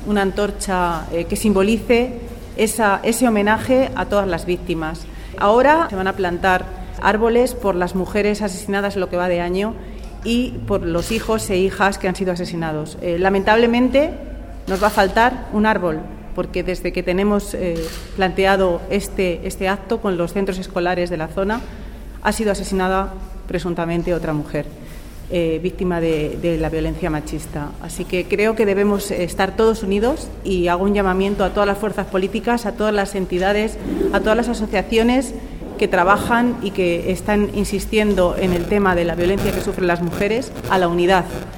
una antorcha que simbolice ese homenaje a todas las víctimas. Ahora se van a plantar árboles por las mujeres asesinadas en lo que va de año y por los hijos e hijas que han sido asesinados. Lamentablemente nos va a faltar un árbol, porque desde que tenemos planteado este acto con los centros escolares de la zona, ha sido asesinada presuntamente otra mujer, víctima de la violencia machista. Así que creo que debemos estar todos unidos y hago un llamamiento a todas las fuerzas políticas, a todas las entidades, a todas las asociaciones que trabajan y que están insistiendo en el tema de la violencia que sufren las mujeres, a la unidad.